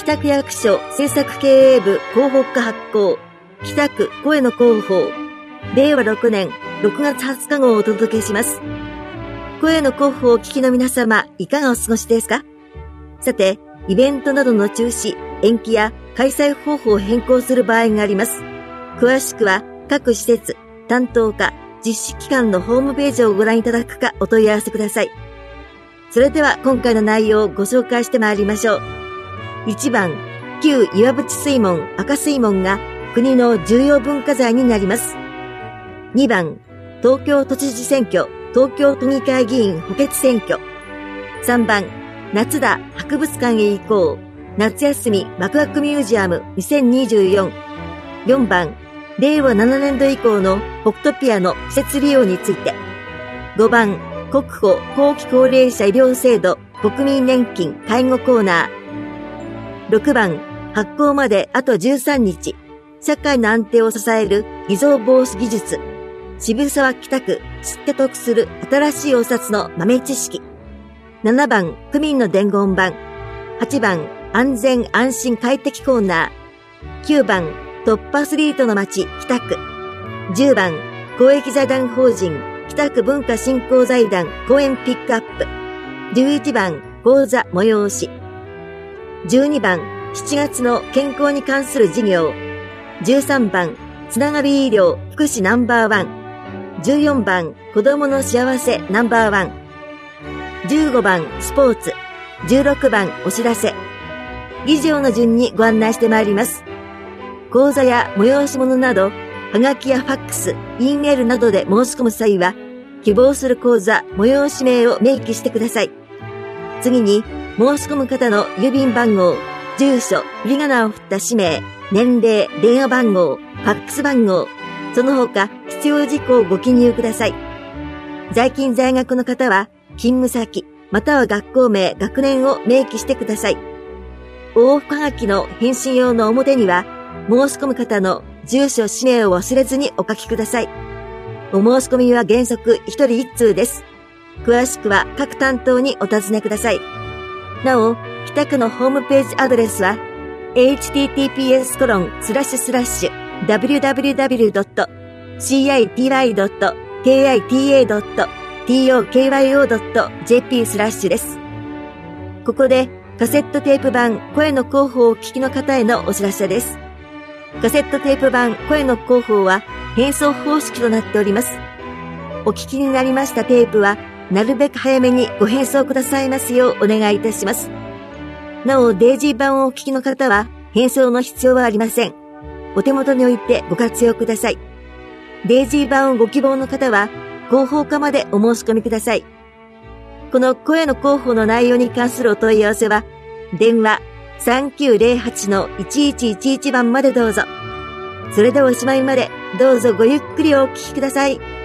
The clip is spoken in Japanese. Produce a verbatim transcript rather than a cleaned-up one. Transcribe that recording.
北区役所政策経営部広報課発行、北区声の広報、れいわろくねんろくがつはつか号をお届けします。声の広報をお聞きの皆様、いかがお過ごしですか？さて、イベントなどの中止、延期や開催方法を変更する場合があります。詳しくは各施設、担当課、実施機関のホームページをご覧いただくかお問い合わせください。それでは今回の内容をご紹介してまいりましょう。いちばん、旧岩淵水門赤水門が国の重要文化財になります。にばん、東京都知事選挙、東京都議会議員補欠選挙。さんばん、夏だ博物館へ行こう、夏休みワクワクミュージアムにせんにじゅうよん。よんばん、れいわななねんど以降の北斗ピアの施設利用について。ごばん、国保後期高齢者医療制度国民年金介護コーナー。ろくばん、発行まであとじゅうさんにち、社会の安定を支える偽造防止技術。渋沢北区知って得する新しいお札の豆知識。ななばん、区民の伝言板。はちばん、安全安心快適コーナー。きゅうばん、トップアスリートの街北区。じゅうばん、公益財団法人北区文化振興財団講演ピックアップ。じゅういちばん、講座催し。じゅうにばん、しちがつの健康に関する事業。じゅうさんばん、つながり医療福祉ナンバーワン。じゅうよんばん、子供の幸せナンバーワン。じゅうごばん、スポーツ。じゅうろくばん、お知らせ。以上の順にご案内してまいります。講座や催し物など、はがきやファックス、Eメールなどで申し込む際は、希望する講座、催し名を明記してください。次に、申し込む方の郵便番号、住所、振り仮名を振った氏名、年齢、電話番号、ファックス番号、その他必要事項をご記入ください。在勤在学の方は、勤務先、または学校名、学年を明記してください。往復はがきの返信用の表には、申し込む方の住所、氏名を忘れずにお書きください。お申し込みは原則ひとりいっつうです。詳しくは各担当にお尋ねください。なお、北区のホームページアドレスは エイチティーティーピーエスコロンスラッシュスラッシュダブリューダブリューダブリュードットシーアイティーワイドットケーアイティーエードットティーオーケーワイオードットジェーピー スラッシュです。ここでカセットテープ版声の広報をお聞きの方へのお知らせです。カセットテープ版声の広報は変装方式となっております。お聞きになりましたテープはなるべく早めにご返送くださいますようお願いいたします。なお、デイジー版をお聞きの方は返送の必要はありません。お手元に置いてご活用ください。デイジー版をご希望の方は広報課までお申し込みください。この声の広報の内容に関するお問い合わせは電話 さんきゅうぜろはちのいちいちいちいち 番までどうぞ。それではおしまいまでどうぞごゆっくりお聞きください。